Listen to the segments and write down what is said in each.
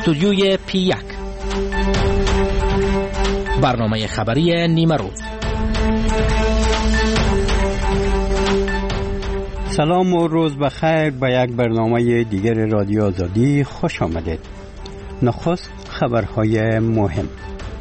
استودیوی P1 برنامه خبری نیمه روز. سلام و روز بخیر به یک برنامه دیگر رادیو آزادی خوش آمدید. نخست خبرهای مهم.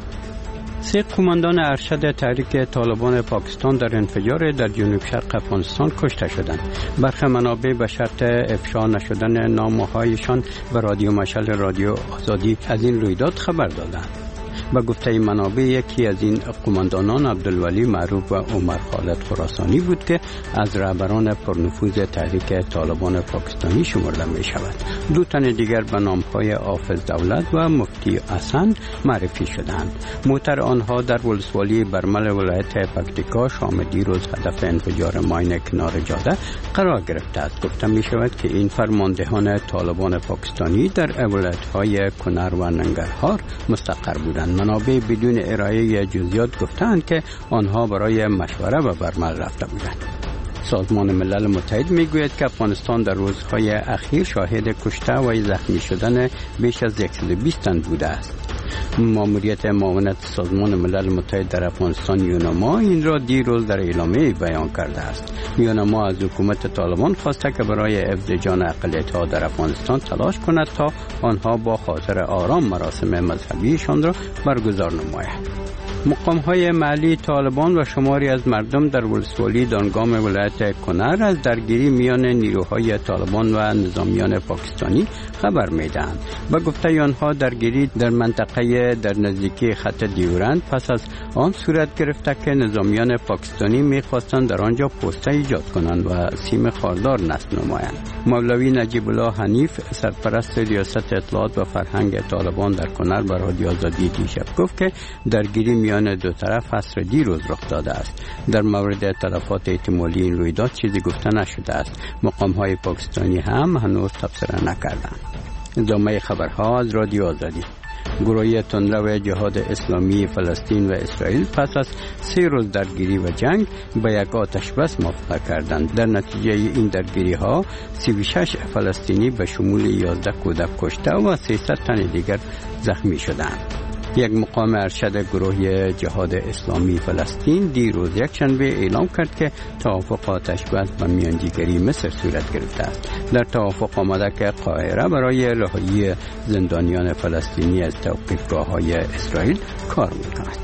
3 قماندان ارشد تحریک طالبان پاکستان در انفجار در جنوب شرق افغانستان کشته شدند. برخی منابع به شرط افشا نشدن نامه‌هایشان به رادیو مشعل رادیو آزادی از این رویداد خبر دادند. به گفته منابع یکی از این قماندانان عبدالولی معروف و عمر خالد خراسانی بود که از رهبران پرنفوذ تحریک طالبان پاکستانی شمرده می شود. 2 تن دیگر به نامهای حافظ دولت و مفتی حسن معرفی شدند. موتر آنها در ولسوالی برمل ولایت پکتیکا شام دیروز هدف انفجار ماین کنار جاده قرار گرفته است. گفته می شود که این فرماندهان طالبان پاکستانی در ولایت‌های کنر و ننگرهار مستقر بودند. منابع بدون ارائه جزئیات گفتند که آنها برای مشوره به برمل رفته بودند. سازمان ملل متحد میگوید که افغانستان در روزهای اخیر شاهد کشته و زخمی شدن بیش از 120 تن بوده است. ماموریت معاونت سازمان ملل متحد در افغانستان یوناما این را دیروز در اعلامیه بیان کرده است. یوناما از حکومت طالبان خواسته که برای حفظ جان اقلیت‌ها در افغانستان تلاش کند تا آنها با خاطر آرام مراسم مذهبیشان را برگزار نماید. مقام‌های محلی طالبان و شماری از مردم در ولسوالی دانگام ولایت کنر از درگیری میان نیروهای طالبان و نظامیان پاکستانی خبر می‌دهند. به گفته آنها درگیری در منطقه در نزدیکی خط دیورند پس از آن صورت گرفته که نظامیان پاکستانی می‌خواستند در آنجا پوسته ایجاد کنند و سیم خاردار نصب نمایند. مولوی نجیب الله حنیف سرپرست ریاست اطلاعات و فرهنگ طالبان در کنر به رادیو آزادی دیشب گفت که درگیری میان دو طرف عصر دیروز رخ داده است. در مورد تلفات احتمالی این رویداد چیزی گفته نشده است. مقام‌های پاکستانی هم هنوز تبصره نکردند. ادامه خبرها از رادیو آزادی. گروه تندرو جهاد اسلامی فلسطین و اسرائیل پس از 3 روز درگیری و جنگ به یک آتش بس موافقت کردند. در نتیجه این درگیری ها 36 فلسطینی به شمول 11 کودک کشته و 300 تن دیگر زخمی شدند. یک مقام ارشد گروه جهاد اسلامی فلسطین دیروز یکشنبه اعلام کرد که توافق آتش بس به میانجیگری مصر صورت گرفته است. در توافق آمده که قاهره برای رهایی زندانیان فلسطینی از توقیفگاه‌های اسرائیل کار می‌کند.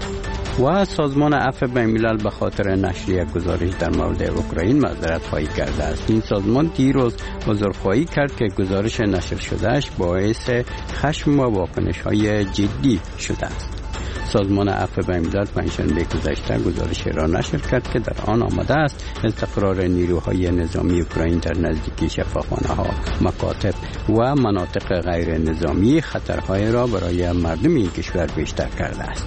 و سازمان عفو بین‌الملل به خاطر نشر یک گزارش در مورد اوکراین معذرت خواهی کرده است. این سازمان دیروز عذرخواهی کرد که گزارش نشر شدهش باعث خشم و واکنش‌های جدی شده است. سازمان عفو بین‌الملل پنجشنبه گذشته گزارش را نشر کرد که در آن آمده است استقرار نیروهای نظامی اوکراین در نزدیکی شفاخانه‌ها، مکاتب و مناطق غیر نظامی خطرهای را برای مردم این کشور بیشتر کرده است.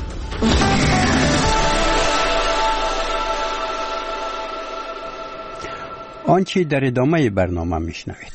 آنچه در ادامه برنامه میشنوید.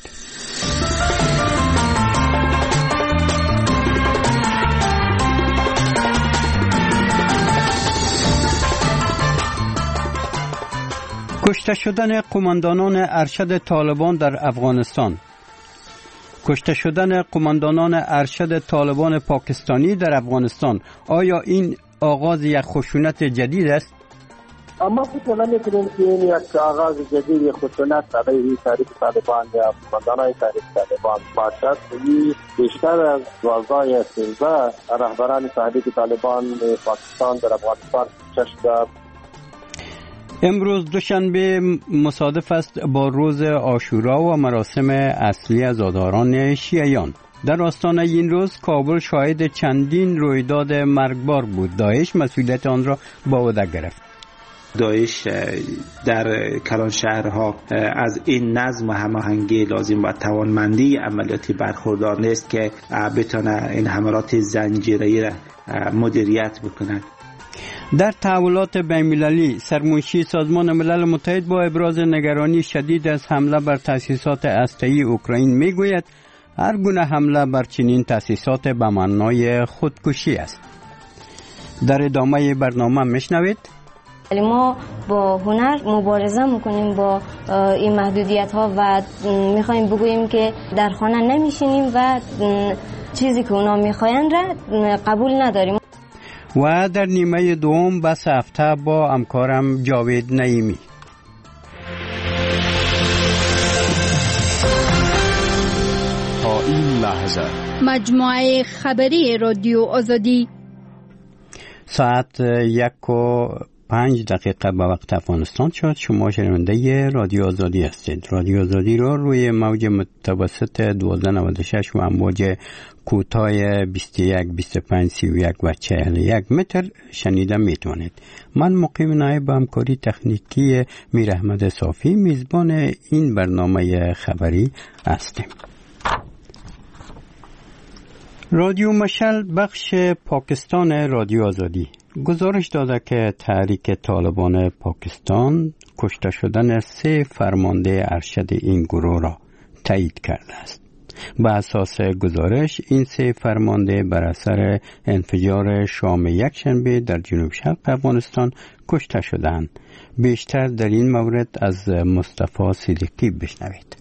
کشته شدن قماندانان ارشد طالبان در افغانستان. کشته شدن قماندانان ارشد طالبان پاکستانی در افغانستان، آیا این آغاز یک خشونت جدید است؟ اما فکر نمی‌کنم که این یک آغاز جدید خشونت علیه تحریک طالبان یا قماندانان تحریک طالبان باشد. این بیشتر از 2013 رهبران تحریک طالبان پاکستان در افغانستان کوشش داشت. امروز دوشنبه مصادف است با روز عاشورا و مراسم اصلی عزاداران شیعیان. در آستانه این روز کابل شاهد چندین رویداد مرگبار بود. داعش مسئولیت آن را به عهده گرفت. داعش در کلان شهرها از این نظم و هماهنگی لازم و توانمندی عملیاتی برخوردار نیست که بتونه این حملات زنجیره‌ای را مدیریت بکند. در تحولات بین‌المللی سرمنشی سازمان ملل متحد با ابراز نگرانی شدید از حمله بر تأسیسات هسته‌ای اوکراین میگوید هر گونه حمله بر چنین تأسیسات به معنای خودکشی است. در ادامه برنامه میشنوید ما با هنر مبارزه میکنیم با این محدودیت ها و میخوایم بگوییم که در خانه نمیشینیم و چیزی که اونا میخواین را قبول نداریم. و در نیمه دوم بس هفته با همکارم جاوید نعیمی. تا این لحظه مجموعه خبری رادیو آزادی ساعت 1:05 به وقت افغانستان شد. شما شنونده رادیو آزادی هستید. رادیو آزادی را روی موج متوسط 1296 و امواج کوتاه 21 25 31 و 41 متر شنیده میتونید. من مقیم نایب همکاری تکنیکی میر احمد صافی میزبان این برنامه خبری هستیم. رادیو مشعل بخش پاکستان رادیو آزادی گزارش داده که تحریک طالبان پاکستان کشته شدن 3 فرمانده ارشد این گروه را تایید کرده است. به اساس گزارش این 3 فرمانده بر اثر انفجار شام یکشنبه در جنوب شرق افغانستان کشته شدند. بیشتر در این مورد از مصطفی صدیقی بشنوید.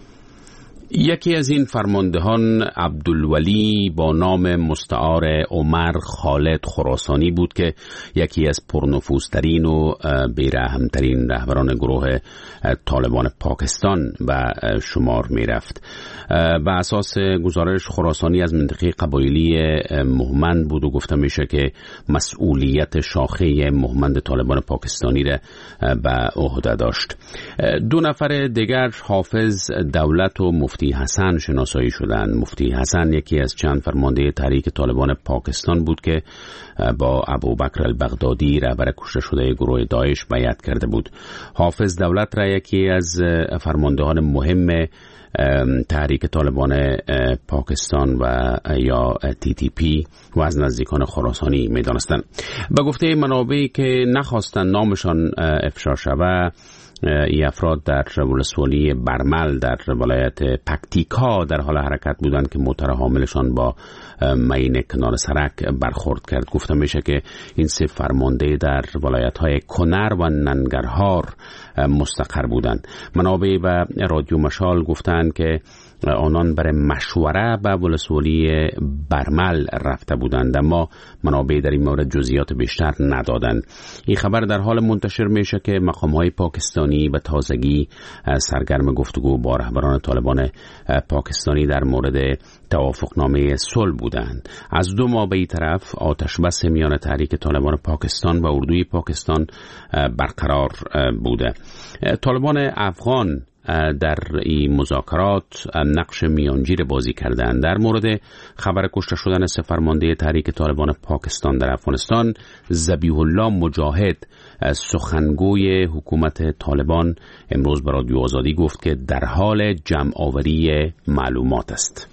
یکی از این فرماندهان عبدالولی با نام مستعار عمر خالد خراسانی بود که یکی از پرنفوذترین و بیرحمترین رهبران گروه طالبان پاکستان به شمار می رفت. به اساس گزارش خراسانی از منطقه قبایلی مهمند بود و گفته میشه که مسئولیت شاخه مهمند طالبان پاکستانی را به عهده داشت. 2 نفر دیگر حافظ دولت و مفتی حسن شناسایی شدند. مفتی حسن یکی از چند فرمانده تحریک طالبان پاکستان بود که با ابوبکر البغدادی رهبر کشته شده گروه داعش بیعت کرده بود. حافظ دولت را یکی از فرماندهان مهم تحریک طالبان پاکستان و یا TTP و از نزدیکان خراسانی می دانستند. به گفته منابعی که نخواستند نامشان افشا شود، این افراد در ولسوالی برمل در ولایت پکتیکا در حال حرکت بودند که موتور حاملشان با مین کنار سرک برخورد کرد. گفته میشه که این 3 فرمانده در ولایت‌های کنر و ننگرهار مستقر بودند. منابع و رادیو مشال گفتند که آنان برای مشوره به ولسوالی برمل رفته بودند، اما منابع در این مورد جزئیات بیشتر ندادند. این خبر در حال منتشر میشه که مقام‌های پاکستانی به تازگی سرگرم گفتگو با رهبران طالبان پاکستانی در مورد توافقنامه صلح بودند. از 2 ماه به این طرف آتش بس میان تحریک طالبان پاکستان و اردوی پاکستان برقرار بوده. طالبان افغان در این مذاکرات نقش میانجیر بازی کردند. در مورد خبر کشته شدن 3 فرمانده تحریک طالبان پاکستان در افغانستان، ذبیح الله مجاهد سخنگوی حکومت طالبان امروز به رادیو آزادی گفت که در حال جمع آوری معلومات است.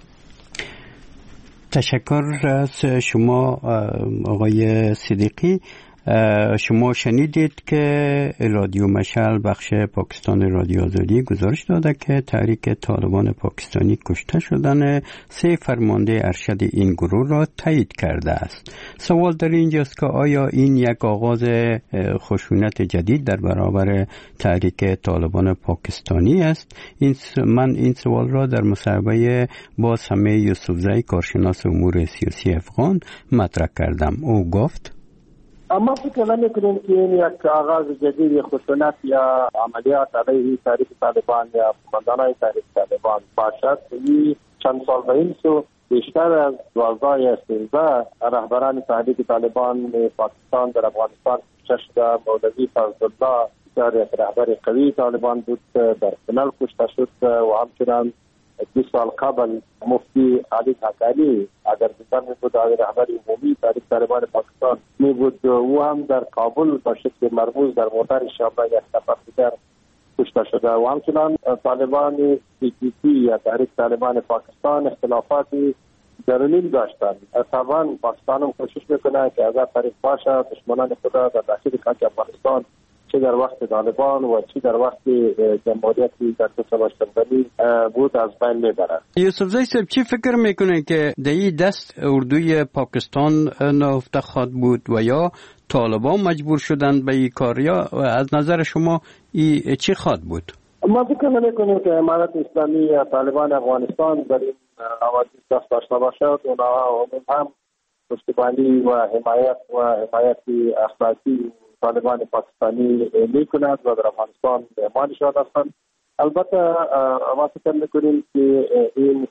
تشکر از شما آقای صدیقی. شما شنیدید که رادیو مشعل بخش پاکستان رادیو آزادی گزارش داده که تحریک طالبان پاکستانی کشته شدن 3 فرمانده ارشد این گروه را تایید کرده است. سوال در اینجاست که آیا این یک آغاز خشونت جدید در برابر تحریک طالبان پاکستانی است؟ من این سوال را در مصاحبه با سمیع یوسفزئی کارشناس امور سیاسی افغان مطرح کردم. او گفت: اما فکر نمی‌کنیم که این یک آغاز جدید خشونت یا عملیات علیه تحریک طالبان یا قماندانان تحریک طالبان باشد. این چند سال به این سو بیشتر از 12 رهبران تحریک طالبان پاکستان در افغانستان کشته شده. مولوی فضلالله در یک رهبر قوی طالبان بود در کنل کشته شد و همچنان 2 سال قبل مفتی علی حقانی اگر دیگر می بود رهبر عمومی تحریک طالبان پاکستان می بود، او هم در کابل با شکل مرموز در موتر شامل یک نفر دیگر کشته شده. و همچنان طالبان TTP یا تحریک طالبان پاکستان اختلافاتی درونی داشتند. طبعا پاکستان هم کوشش میکنه که اگر طریق باشه دشمنان خدا در داخل افغانستان چه در وقت طالبان و چه در وقت جمهوریتی در کشاورزی بود از بین میبرد. یوسفزئی صاحب چی فکر میکنه که در این دست اردوی پاکستان نهفته خواهد بود و یا طالبان مجبور شدند به این کار، یا از نظر شما چی خواهد بود؟ ما فکر نمی‌کنیم که امارت اسلامی یا طالبان افغانستان در این حوادث دست داشته باشد، اونا هم پشتیبانی و حمایت اخلاقی طالبان پاکستانی میکند و در افغانستان مهمان شده هستند. البته ما فکر میکنیم که این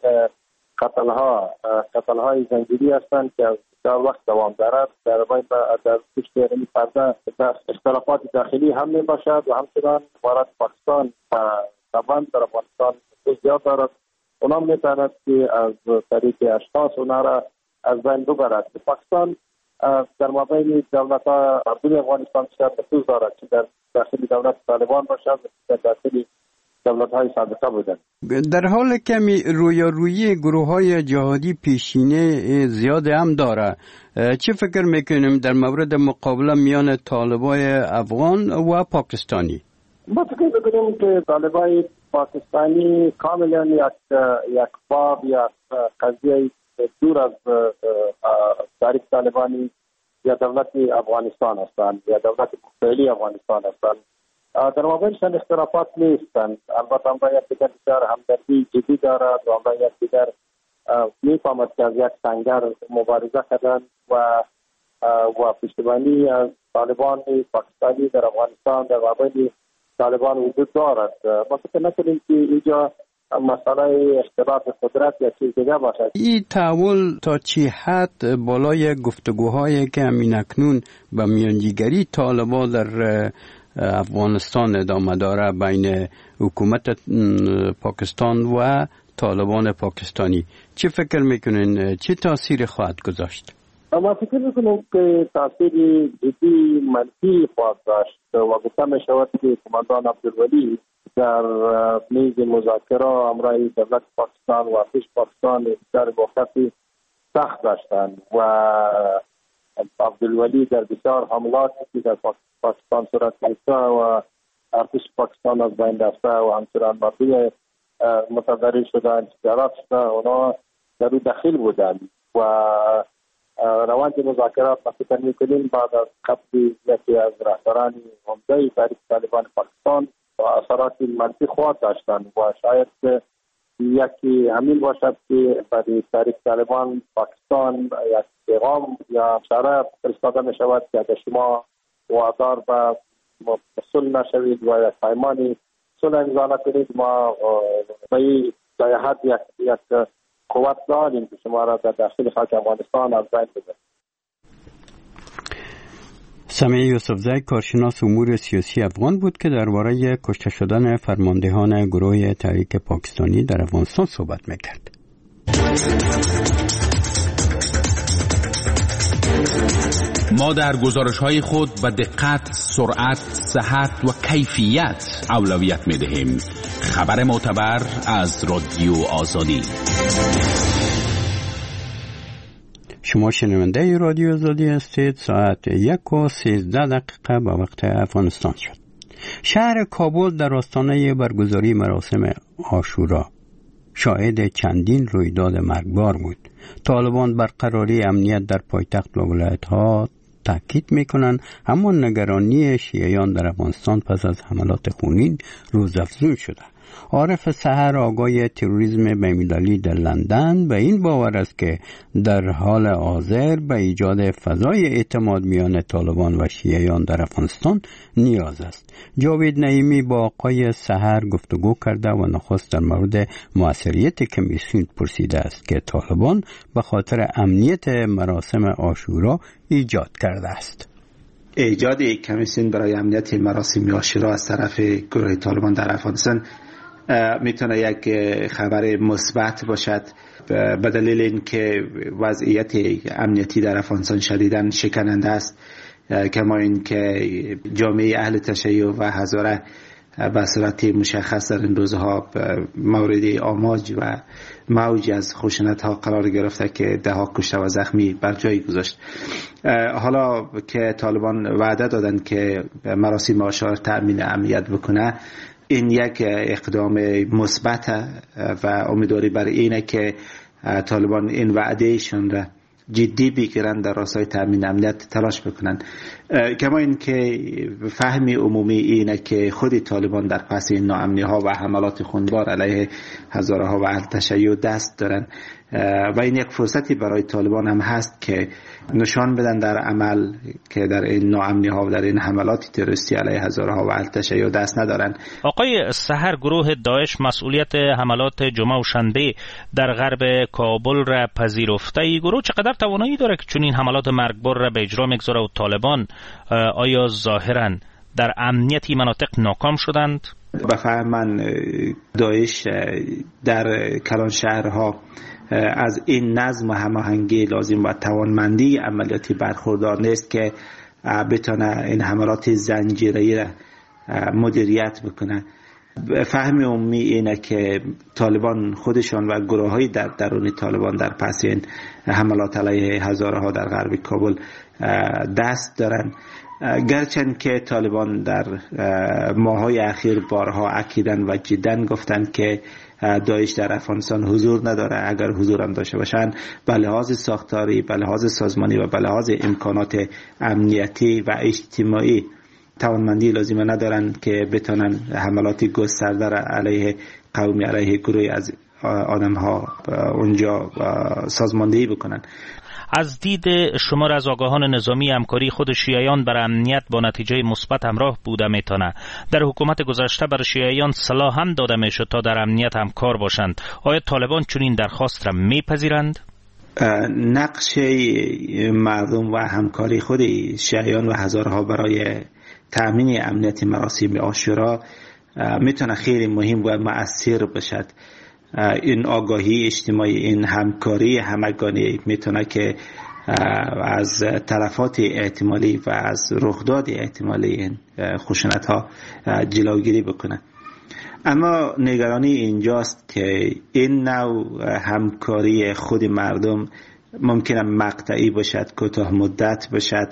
قتل‌های زنجیری هستند که از بسیار وقت دوام دارد. در پشت این پرده اختلافات داخلی هم می باشد و همچنان امارات پاکستان طبعا در افغانستان زیاد دارد. اونا میتواند که از طریق اشخاص اونا را از بین ببرد. پاکستان در مابین دولت‌ها دل افغانستان شاید نفوذ دارد، که در داخل دولت طالبان باشد و در داخل دولت‌های سابقه بودند. در حال که رویارویی گروه‌های جهادی پیشینه زیاد هم داره، چه فکر میکنیم در مورد مقابله میان طالبای افغان و پاکستانی؟ ما فکر میکنیم که طالبای پاکستانی کاملا یک باب یا قضیه دور از تاریخ طالبانی یا دولت افغانستان هستند یا دولت فعلی افغانستان هستند. در مابینشان اختلافات نیستند. البته هم باید دیگر همدردی جدی دارد و هم باید دیگر میفهمد که از یک سنگر مبارزه کردن و پشتیبانی از طالبان پاکستانی در افغانستان در مابین طالبان وجود دارد. ما فکر نکنیم که اینجا مسئله اختلاف قدرت یا چیز دیگه باشد. این تحول تا چی حد بالای گفتگوهایی که همین اکنون به میانجیگری طالبان در افغانستان ادامه داره بین حکومت پاکستان و طالبان پاکستانی، چه فکر میکنین چه تاثیر خواهد گذاشت؟ ما فکر میکنیم که تاثیر جدی منفی خواهد داشت و گفته میشود که کماندان عبدالولی در میز مذاکره همراه دولت پاکستان و پیش پاکستان بسیار موقفی سخت داشتند و عبدالولی در بسیار حملاتی که در پاکستان صورت گرفته و ارتش پاکستان از بین رفته و همچنان مردم متضرر شده، انتشارات شده، اونا در او دخیل بودند و روند مذاکرات ما فکر میکنیم بعد از قبض یکی از رهبران عمده تاریخ طالبان پاکستان و اثرات منفی خواهد داشتند و شاید یکی همین باشد که برای تاریخ طالبان پاکستان یک پیغام یا اشاره فرستاده می شود که اگر شما وادار به صلح نشوید و یک پیمان صلح امضا نکنید، ما به این جهت یک قوت داریم که شما را در داخل خاک افغانستان از بین ببرید. سمیع یوسفزی کارشناس امور سیاسی افغان بود که درباره کشته شدن فرماندهان گروه تحریک پاکستانی در افغانستان صحبت میکرد. ما در گزارش‌های خود به دقت، سرعت، صحت و کیفیت اولویت می‌دهیم. خبر معتبر از رادیو آزادی. شما شنونده رادیو آزادی هستید. ساعت 1:13 به وقت افغانستان شد. شهر کابل در آستانه برگزاری مراسم عاشورا شاهد چندین رویداد مرگبار بود. طالبان برقراری امنیت در پایتخت و ولایت‌ها تاکید می‌کنند، اما نگرانی شیعیان در افغانستان پس از حملات خونین روزافزون شده. عارف سحر آگای تروریسم بین‌المللی در لندن به این باور است که در حال حاضر به ایجاد فضای اعتماد میان طالبان و شیعیان در افغانستان نیاز است. جاوید نعیمی با آقای سحر گفتگو کرده و نخست در مورد موثریت کمیسیون پرسیده است که طالبان به خاطر امنیت مراسم عاشورا ایجاد کرده است. ایجاد کمیسیون برای امنیت مراسم عاشورا از طرف گروه طالبان در افغانستان میتونه یک خبر مثبت باشد، به دلیل اینکه وضعیت امنیتی در افغانستان شدیداً شکننده است، کما اینکه جامعه اهل تشیع و هزاره به صورت مشخص در این روزها مورد آماج و موج از خشونت ها قرار گرفته که ده ها کشته و زخمی بر جای گذاشت. حالا که طالبان وعده دادن که مراسم عاشورا تأمین امنیت بکنه، این یک اقدام مثبت و امیدواری بر اینه که طالبان این وعدهشون را جدی بگیرن، در راستای تامین امنیت تلاش بکنن. کما این که فهم عمومی اینه که خود طالبان در پس این ناامنی ها و حملات خونبار علیه هزارها و اهل تشیع دست دارن و این یک فرصتی برای طالبان هم هست که نشان بدن در عمل که در این ناامنی ها و در این حملات تروریستی علیه هزارها و اهل تشیع دست ندارن. آقای سحر، گروه داعش مسئولیت حملات جمعه و شنبه در غرب کابل را پذیرفته. این گروه چقدر توانایی داره که چون این حملات مرگبار را به اجرا میگذاره و طالبان آیا ظاهرا در امنیتی مناطق ناکام شدند؟ به فهم من داعش در کلان شهرها از این نظم و هماهنگی لازم و توانمندی عملیاتی برخوردار نیست که بتونه این حملات زنجیره‌ای را مدیریت بکنه. فهم عمومی اینه که طالبان خودشان و گروه‌های در درون طالبان در پس این حملات علیه هزارها در غرب کابل دست دارن، گرچند که طالبان در ماه‌های اخیر بارها اکیدن و جدن گفتن که داعش در افغانستان حضور نداره. اگر حضور هم داشته باشن به لحاظ ساختاری، به لحاظ سازمانی و به لحاظ امکانات امنیتی و اجتماعی توانمندی لازمه ندارن که بتونن حملات گسترده را علیه قومی، علیه گروهی از آدم ها اونجا سازماندهی بکنن. از دید شمار از آگاهان نظامی، همکاری خود شیعیان بر امنیت با نتیجه مثبت همراه بوده میتونه. در حکومت گذشته بر شیعیان سلاح هم داده میشد تا در امنیت همکار باشند. آیا طالبان چنین درخواست را میپذیرند؟ نقش مردم و همکاری خود شیعیان و هزارها برای تأمین امنیت مراسم عاشورا میتونه خیلی مهم و مؤثر باشد. این آگاهی اجتماعی، این همکاری همگانی میتونه که از تلفات احتمالی و از رخداد احتمالی این خشونت ها جلوگیری بکنه. اما نگرانی اینجاست که این نوع همکاری خود مردم ممکنه مقطعی باشد، کوتاه مدت باشد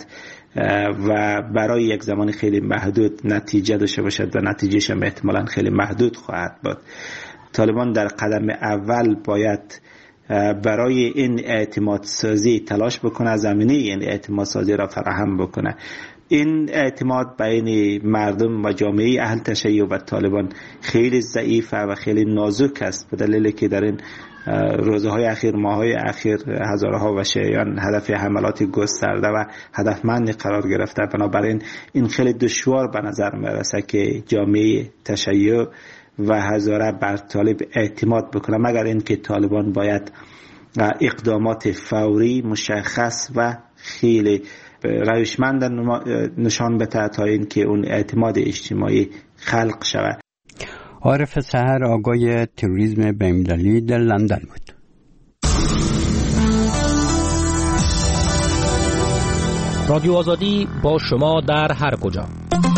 و برای یک زمان خیلی محدود نتیجه داشته باشد و نتیجهش هم احتمالاً خیلی محدود خواهد بود. طالبان در قدم اول باید برای این اعتماد سازی تلاش بکنه، زمینه این اعتماد سازی را فراهم بکنه. این اعتماد بین مردم و جامعه اهل تشیع و طالبان خیلی ضعیفه و خیلی نازک است، به دلیلی که در این روزهای اخیر، ماههای اخیر هزارها و شیعیان هدف حملات گسترده و هدفمند قرار گرفته. بنابراین این خیلی دشوار به نظر میرسه که جامعه تشیع و هزاره بر طالب اعتماد بکنه، مگر اینکه طالبان باید اقدامات فوری مشخص و خیلی روشمند نشان بده تا اینکه اون اعتماد اجتماعی خلق شود. عارف سحر، آگای تروریسم بین‌المللی در لندن بود. رادیو آزادی با شما در هر کجا.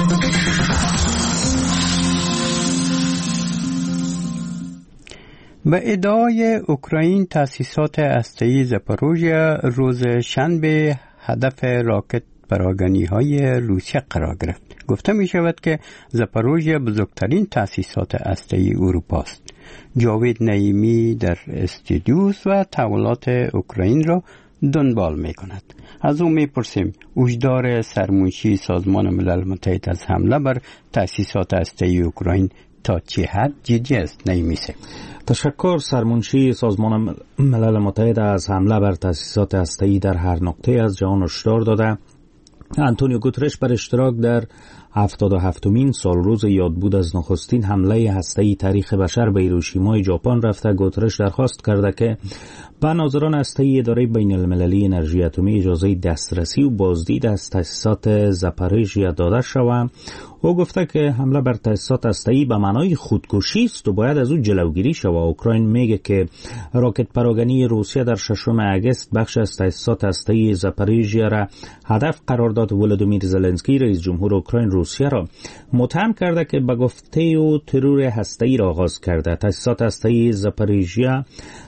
به ادعای اوکراین تأسیسات هسته‌ای زاپاروژیا روز شنبه هدف راکت پراگنی‌های روسیه قرار گرفت. گفته می شود که زاپاروژیا بزرگترین تأسیسات هسته‌ای اروپا است. جاوید نعیمی در استودیوس و تحولات اوکراین را دنبال می کند. از او می پرسیم هشدار سرمنشی سازمان ملل متحد از حمله بر تأسیسات هسته‌ای اوکراین تا چه حد جدی است؟ نعیمیسه. تشکر. سرمنشی سازمان ملل متحد از حمله بر تأسیسات هسته‌ای در هر نقطه از جهان هشدار داده. آنتونیو گوترش بر اشتراک در 77مین سالروز یادبود از نخستین حمله هسته‌ای تاریخ بشر به هیروشیما ژاپن رفته. گوترش درخواست کرده که به ناظران هسته‌ای اداره بین‌المللی انرژی اتمی اجازه دسترسی و بازدید از تأسیسات زاپاروژیا داده شود. او گفته که حمله بر تأسیسات هسته‌ای به معنای خودکشی است و باید از او جلوگیری شود. اوکراین میگه که راکت پراگنی روسیه در 6 آگوست بخش از تأسیسات هسته‌ای زاپاروژیا را هدف قرار داد. ولودیمیر زلنسکی رئیس جمهور اوکراین روسیه را متهم کرده که به گفته او ترور هسته‌ای را آغاز کرده. تأسیسات هسته‌ای زاپاروژیا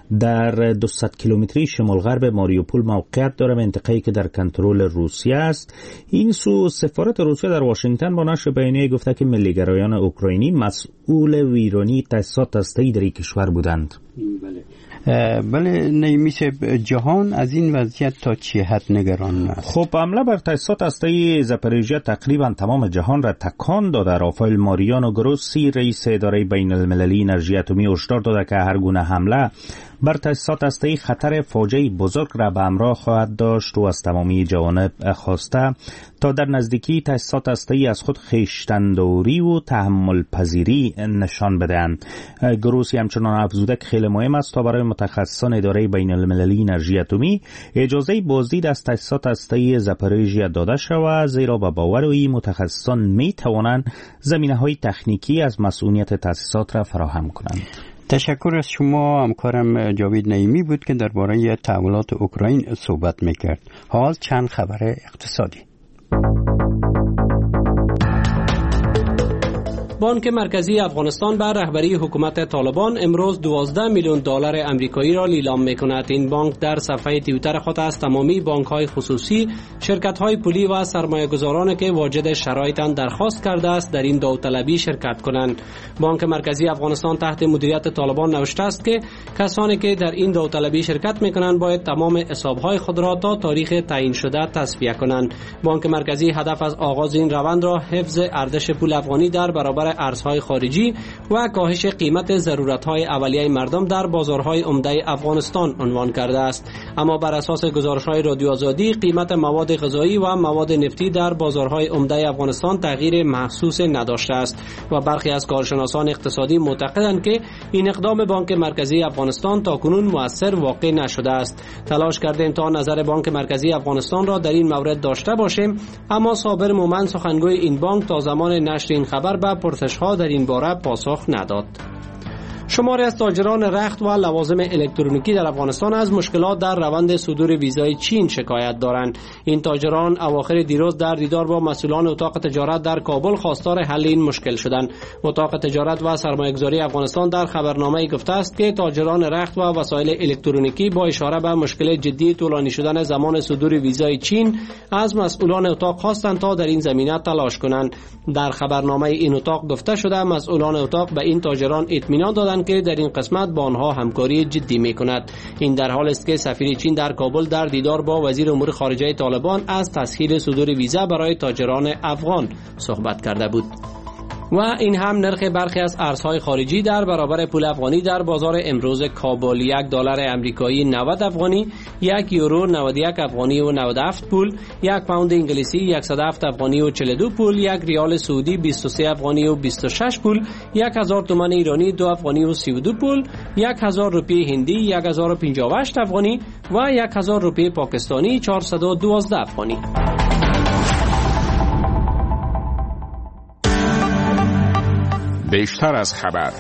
در 200 کیلومتری شمال غرب ماریوپول موقعیت داره، منطقه‌ای که در کنترل روسیه است. این سو سفارت روسیه در واشنگتن با نشر بیانیه گفته که ملیگرایان اوکراینی مسئول ویرانی تاسیسات هسته‌ای در این کشور بودند. بله نیمی جهان از این وضعیت تا چه حد نگران است؟ خب حمله بر تاسیسات هسته‌ای زاپاریژیا تقریبا تمام جهان را تکان داده. رافائل ماریانو گروسی رئیس اداره بین المللی انرژی اتمی هشدار داده که هر گونه حمله بر تاسیسات هسته‌ای خطر فاجعه بزرگ را به همراه خواهد داشت و از تمامی جوانب خواسته تا در نزدیکی تاسیسات هسته‌ای از خود خویشتن‌داری و تحمل پذیری نشان بدهند. گروسی همچنان افزوده که خیلی مهم است تا برای متخصصان اداره بین المللی انرژی اتمی اجازه بازدید از تاسیسات هسته‌ای زاپاریژیا داده شود، زیرا به باور او متخصصان می توانند زمینه‌های تکنیکی از مسئولیت تاسیسات را فراهم کنند. تشکر از شما. همکارم جاوید نعیمی بود که درباره تحولات اوکراین صحبت میکرد. حال چند خبر اقتصادی. بانک مرکزی افغانستان بر رهبری حکومت طالبان امروز 12 میلیون دلار آمریکایی را لیلام می‌کند. این بانک در صفحه توییتر خود از تمامی بانک‌های خصوصی، شرکت‌های پولی و سرمایه‌گذارانی که واجد شرایطاً درخواست کرده است در این داوطلبی شرکت کنند. بانک مرکزی افغانستان تحت مدیریت طالبان نوشته است که کسانی که در این داوطلبی شرکت می‌کنند باید تمام حساب‌های خود را تا تاریخ تعیین شده تصفیه کنند. بانک مرکزی هدف از آغاز این روند را حفظ ارزش پول افغانی در برابر ارزهای خارجی و کاهش قیمت ضرورت‌های اولیه مردم در بازارهای عمده افغانستان عنوان کرده است. اما بر اساس گزارش‌های رادیو آزادی قیمت مواد غذایی و مواد نفتی در بازارهای عمده افغانستان تغییر محسوس نداشته است و برخی از کارشناسان اقتصادی معتقدند که این اقدام بانک مرکزی افغانستان تاکنون مؤثر واقع نشده است. تلاش کردیم تا نظر بانک مرکزی افغانستان را در این مورد داشته باشیم، اما صابر مومن سخنگوی این بانک تا زمان نشر این خبر به پرسش‌ها در این باره پاسخ نداد. شماری از تاجران رخت و لوازم الکترونیکی در افغانستان از مشکلات در روند صدور ویزای چین شکایت دارند. این تاجران اواخر دیروز در دیدار با مسئولان اتاق تجارت در کابل خواستار حل این مشکل شدند. اتاق تجارت و سرمایه‌گذاری افغانستان در خبرنامه‌ای گفته است که تاجران رخت و وسایل الکترونیکی با اشاره به مشکل جدی طولانی شدن زمان صدور ویزای چین از مسئولان اتاق خواستند تا در این زمینه تلاش کنند. در خبرنامه این اتاق گفته شده مسئولان اتاق به این تاجران اطمینان دادند که در این قسمت با آنها همکاری جدی می‌کند. این در حالی است که سفیر چین در کابل در دیدار با وزیر امور خارجه طالبان از تسهیل صدور ویزا برای تاجران افغان صحبت کرده بود. و این هم نرخ برخی از ارزهای خارجی در برابر پول افغانی در بازار امروز کابل: $1 آمریکایی 90 افغانی، €1 91 افغانی و 97 پول، یک پوند انگلیسی 107 افغانی و 42 پول، یک ریال سعودی 23 افغانی و 26 پول، 1000 تومان ایرانی 2 افغانی و 32 پول، 1000 روپیه هندی 1058 افغانی و 1000 روپیه پاکستانی 412 افغانی. بیشتر از خبر.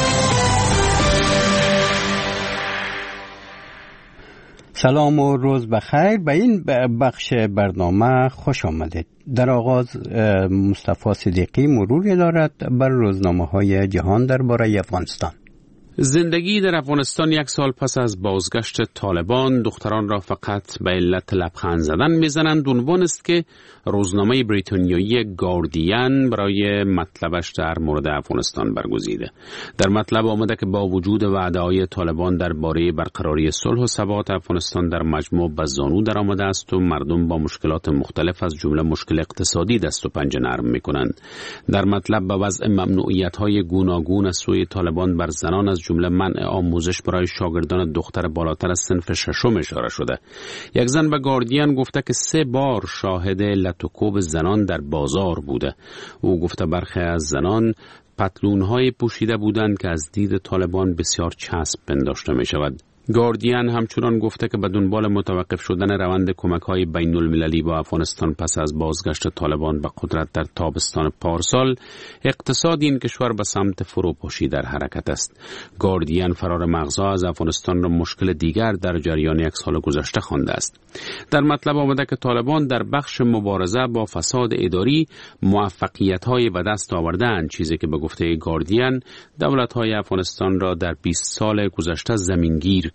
سلام و روز بخیر. به این بخش برنامه خوش آمدید. در آغاز مصطفی صدیقی مروری دارد بر روزنامه‌های جهان درباره افغانستان. زندگی در افغانستان یک سال پس از بازگشت طالبان دختران را فقط به علت لبخند زدن میزنند عنوان است که روزنامه بریتانیایی گاردین برای مطلبش در مورد افغانستان برگزیده. در مطلب آمده که با وجود وعده‌های طالبان درباره برقراری صلح و ثبات افغانستان در مجموع به زانو درآمده است و مردم با مشکلات مختلف از جمله مشکل اقتصادی دست و پنجه نرم می‌کنند. در مطلب به وضع ممنوعیت‌های گوناگون از سوی طالبان بر زنان از جمله منع آموزش برای شاگردان دختر بالاتر از صنف ششم اشاره شده. یک زن به گاردین گفته که 3 بار شاهد لطوکوب زنان در بازار بوده. او گفته برخی از زنان پتلون‌های پوشیده بودند که از دید طالبان بسیار چسب پنداشته می شود. گاردین همچنان گفته که به دنبال متوقف شدن روند کمک‌های بین‌المللی با افغانستان پس از بازگشت طالبان به قدرت در تابستان پارسال، اقتصاد این کشور به سمت فروپاشی در حرکت است. گاردین فرار مغزها از افغانستان را مشکل دیگر در جریان یک سال گذشته خوانده است. در مطلب آمده که طالبان در بخش مبارزه با فساد اداری موفقیت‌های به دست آورده‌اند، چیزی که به گفته گاردین دولت‌های افغانستان را در 20 سال گذشته زمینگیر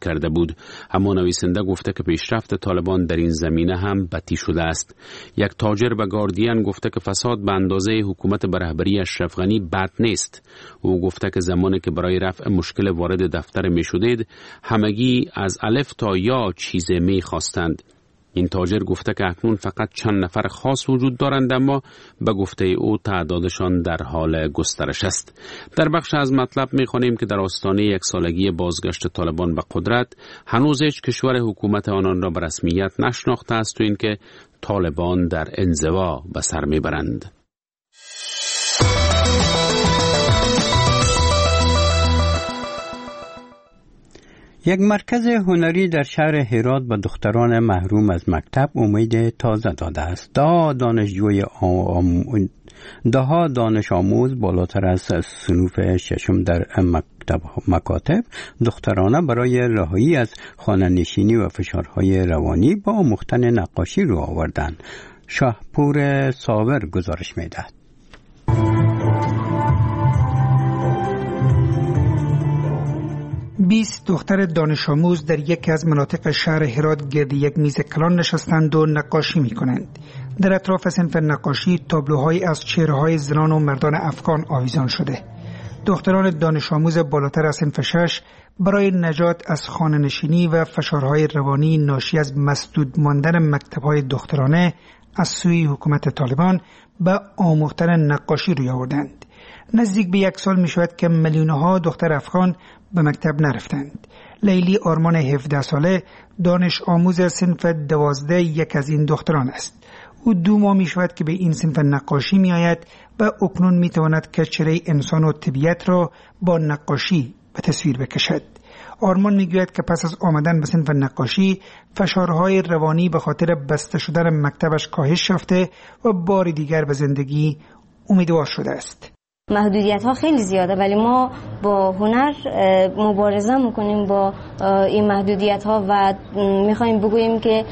کرده بود. اما نویسنده گفته که پیشرفت طالبان در این زمینه هم بطی شده است. یک تاجر به گاردین گفته که فساد به اندازه حکومت به رهبری اشرف غنی بد نیست. او گفته که زمانی که برای رفع مشکل وارد دفتر می شدید همگی از الف تا یا چیز می خواستند. این تاجر گفته که اکنون فقط چند نفر خاص وجود دارند، اما به گفته او تعدادشان در حال گسترش است. در بخش از مطلب می‌خوانیم که در آستانه یک سالگی بازگشت طالبان به قدرت هنوز هیچ کشور حکومت آنان را به رسمیت نشناخته است و اینکه طالبان در انزوا به سر میبرند. یک مرکز هنری در شهر هرات به دختران محروم از مکتب امید تازه داده است. دهها دانش آموز بالاتر از صنوف ششم در مکاتب دخترانه برای رهایی از خانه‌نشینی و فشارهای روانی با آموختن نقاشی رو آوردند. شاهپور صابر گزارش می‌دهد. 20 دختر دانش آموز در یکی از مناطق شهر هرات گرد یک میز کلان نشستند و نقاشی می کنند. در اطراف صنف نقاشی تابلوهایی از چهره‌های زنان و مردان افغان آویزان شده. دختران دانش آموز بالاتر از صنف 6 برای نجات از خانه‌نشینی و فشارهای روانی ناشی از مسدود ماندن مکتب‌های دخترانه از سوی حکومت طالبان به آموختن نقاشی روی آوردند. نزدیک به 1 سال می شود که میلیون‌ها دختر افغان به مکتب نرفتند. لیلی آرمان 17 ساله دانش آموز صنف 12 یک از این دختران است. او 2 ماه می شود که به این صنف نقاشی می آید و اکنون می تواند که چهره انسان و طبیعت را با نقاشی به تصویر بکشد. آرمان می گوید که پس از آمدن به صنف نقاشی فشارهای روانی به خاطر بسته شدن مکتبش کاهش یافته و بار دیگر به زندگی امیدوار شده است. محدودیت ها خیلی زیاده، ولی ما با هنر مبارزه میکنیم با این محدودیت ها و میخوایم بگوییم که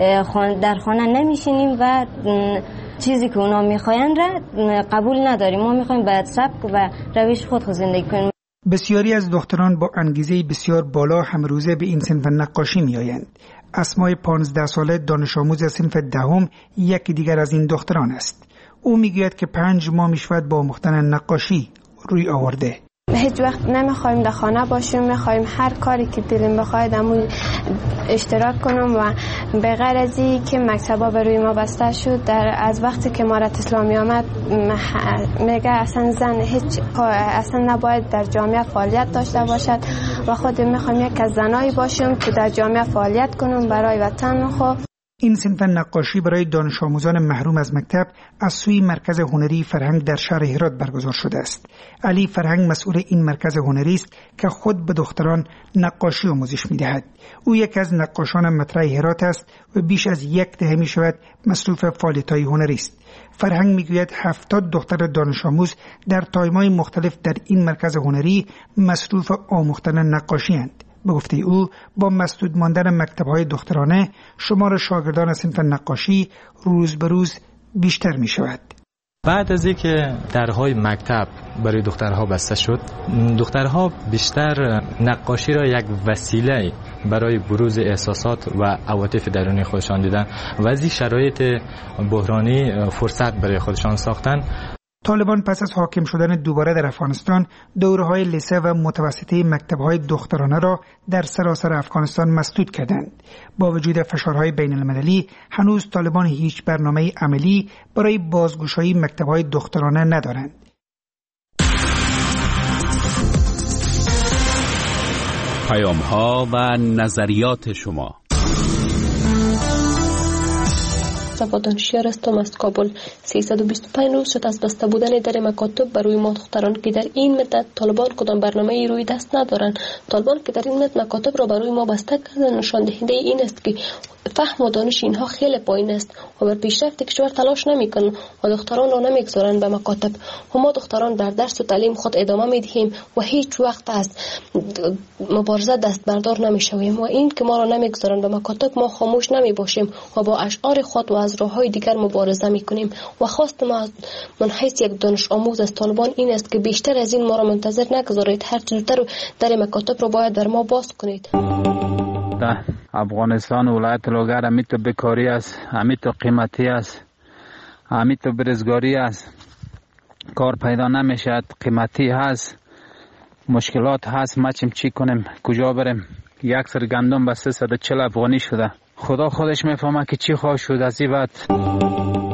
در خانه نمیشینیم و چیزی که اونا میخواین را قبول نداریم. ما میخوایم باید سبک و روش خود زندگی کنیم. بسیاری از دختران با انگیزه بسیار بالا همروزه به این صنف نقاشی میآیند. اسمای 15 ساله دانش آموز صنف 10 یکی دیگر از این دختران است. او میگوید که 5 ماه میشود با آموختن نقاشی روی آورده. هیچ وقت نمیخوایم در خانه باشیم، میخوایم هر کاری که دلم بخواد امون اشتراک کنم و به غیر از این که مکتبا به روی ما بسته شد. از وقتی که امارت اسلامی آمد میگه اصلا زن اصلا نباید در جامعه فعالیت داشته باشد و خود میخوایم یک از زنایی باشیم که در جامعه فعالیت کنم برای وطن خود. این صنف نقاشی برای دانش آموزان محروم از مکتب از سوی مرکز هنری فرهنگ در شهر هرات برگزار شده است. علی فرهنگ مسئول این مرکز هنری است که خود به دختران نقاشی آموزش می‌دهد. او یک از نقاشان مطرح هرات است و بیش از 1 دهه می‌شود مصروف فعالیت‌های هنری است. فرهنگ می‌گوید 70 دختر دانش آموز در تایم‌های مختلف در این مرکز هنری مصروف آموختن نقاشی اند. به گفته او با مسدود ماندن مکتب‌های دخترانه شمار شاگردان صنف نقاشی روز به روز بیشتر می شود. بعد از اینکه درهای مکتب برای دخترها بسته شد، دخترها بیشتر نقاشی را یک وسیله برای بروز احساسات و عواطف درونی خودشان دیدن و از این شرایط بحرانی فرصت برای خودشان ساختن. طالبان پس از حاکم شدن دوباره در افغانستان دوره‌های لیسه و متوسطه مکتب‌های دخترانه را در سراسر افغانستان مسدود کردند. با وجود فشارهای بین‌المللی هنوز طالبان هیچ برنامه عملی برای بازگشایی مکتب‌های دخترانه ندارند. پیام‌ها و نظریات شما. با دانشیار هستم از کابل. 325 روز شد از بسته بودن در مکاتب برای ما دختران که در این مدت طالبان کدام برنامه روی دست ندارند. طالبان که در این مدت مکاتب را برای ما بسته کردن نشان دهنده این است که فهم و دانش اینها خیلی پایین است و بر پیشرفت کشور تلاش نمیکنند و دختران را نمیگذارند به مکاتب. و ما دختران در درس و تعلیم خود ادامه میدهیم و هیچ وقت از مبارزه دست بردار نمیشویم و این که ما را نمیگذارند به مکاتب ما خاموش نمیباشیم و با اشعار خود و از راه‌های دیگر مبارزه می‌کنیم و خواست ما من حیث یک دانش آموز از طالبان این است که بیشتر از این ما را منتظر نگذارید، هر چه زودتر در مکاتب رو باید بر ما باز کنید. در افغانستان ولایت لوگر همی تو بیکاری است، همی تو قیمتی است، همی تو برزگاری است، کار پیدا نمیشد، قیمتی هست، مشکلات هست، ما چی کنیم، کجا بریم؟ یک سر گندم به 340 افغانی شده. خدا خودش میفهمه که چی خواهد شد از این بعد.